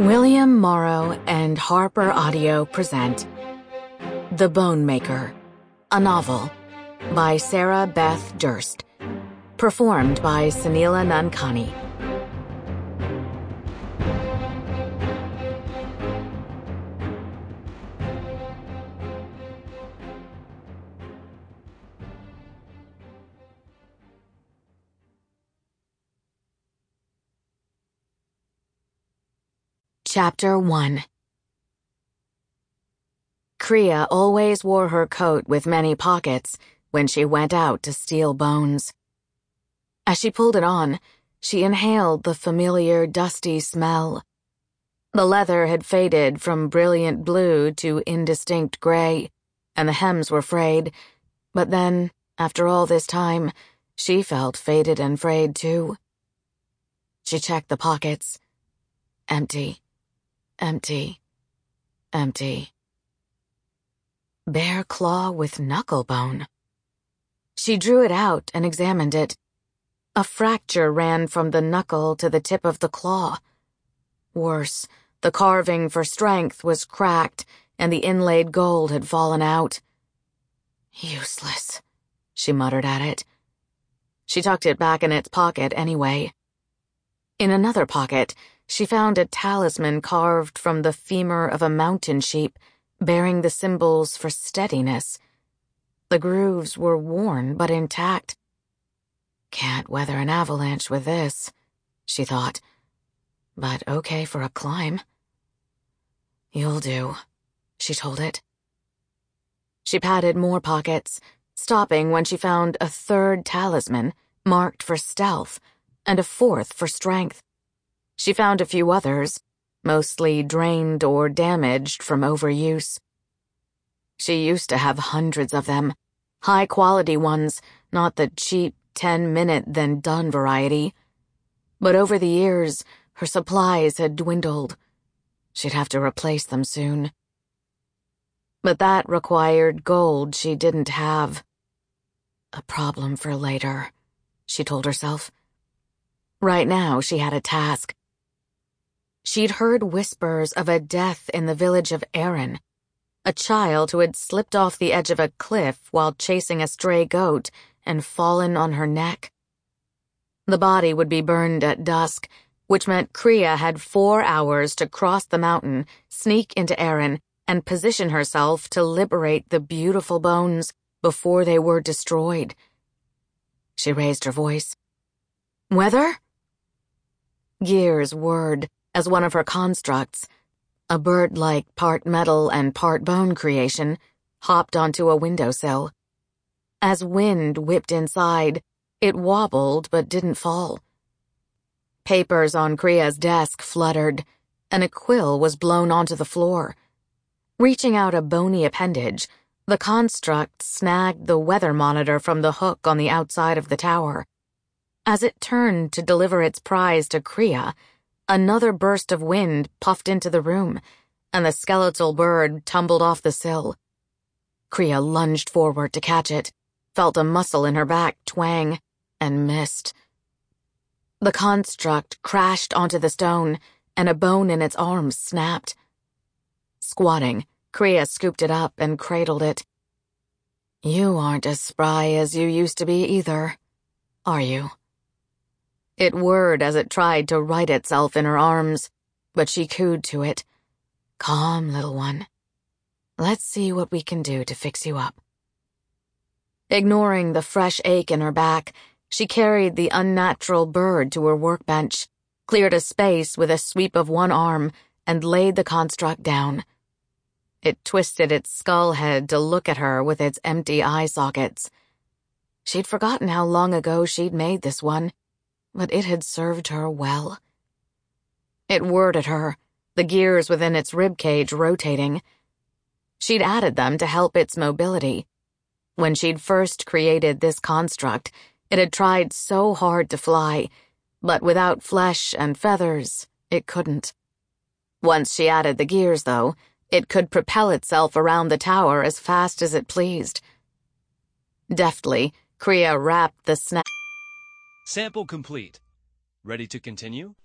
William Morrow and Harper Audio present The Bone Maker, a novel by Sarah Beth Durst, performed by Sunila Nankani. Chapter 1. Kriya always wore her coat with many pockets when she went out to steal bones. As she pulled it on, she inhaled the familiar dusty smell. The leather had faded from brilliant blue to indistinct gray, and the hems were frayed, but then, after all this time, she felt faded and frayed too. She checked the pockets. Empty. Empty. Empty. Bare claw with knuckle bone. She drew it out and examined it. A fracture ran from the knuckle to the tip of the claw. Worse, the carving for strength was cracked and the inlaid gold had fallen out. Useless, she muttered at it. She tucked it back in its pocket anyway. In another pocket, she found a talisman carved from the femur of a mountain sheep, bearing the symbols for steadiness. The grooves were worn but intact. Can't weather an avalanche with this, she thought, but okay for a climb. You'll do, she told it. She patted more pockets, stopping when she found a third talisman marked for stealth and a fourth for strength. She found a few others, mostly drained or damaged from overuse. She used to have hundreds of them, high-quality ones, not the cheap 10-minute then done variety. But over the years, her supplies had dwindled. She'd have to replace them soon. But that required gold she didn't have. A problem for later, she told herself. Right now, she had a task. She'd heard whispers of a death in the village of Erin, a child who had slipped off the edge of a cliff while chasing a stray goat and fallen on her neck. The body would be burned at dusk, which meant Kriya had 4 hours to cross the mountain, sneak into Erin, and position herself to liberate the beautiful bones before they were destroyed. She raised her voice. Weather? Gears whirred as one of her constructs, a bird-like part metal and part bone creation, hopped onto a windowsill. As wind whipped inside, it wobbled but didn't fall. Papers on Kriya's desk fluttered, and a quill was blown onto the floor. Reaching out a bony appendage, the construct snagged the weather monitor from the hook on the outside of the tower. As it turned to deliver its prize to Kriya, another burst of wind puffed into the room, and the skeletal bird tumbled off the sill. Kriya lunged forward to catch it, felt a muscle in her back twang, and missed. The construct crashed onto the stone, and a bone in its arm snapped. Squatting, Kriya scooped it up and cradled it. You aren't as spry as you used to be either, are you? It whirred as it tried to right itself in her arms, but she cooed to it. Calm, little one. Let's see what we can do to fix you up. Ignoring the fresh ache in her back, she carried the unnatural bird to her workbench, cleared a space with a sweep of one arm, and laid the construct down. It twisted its skull head to look at her with its empty eye sockets. She'd forgotten how long ago she'd made this one, but it had served her well. It whirred at her, the gears within its ribcage rotating. She'd added them to help its mobility. When she'd first created this construct, it had tried so hard to fly, but without flesh and feathers, it couldn't. Once she added the gears, though, it could propel itself around the tower as fast as it pleased. Deftly, Kriya wrapped the snap. Sample complete. Ready to continue?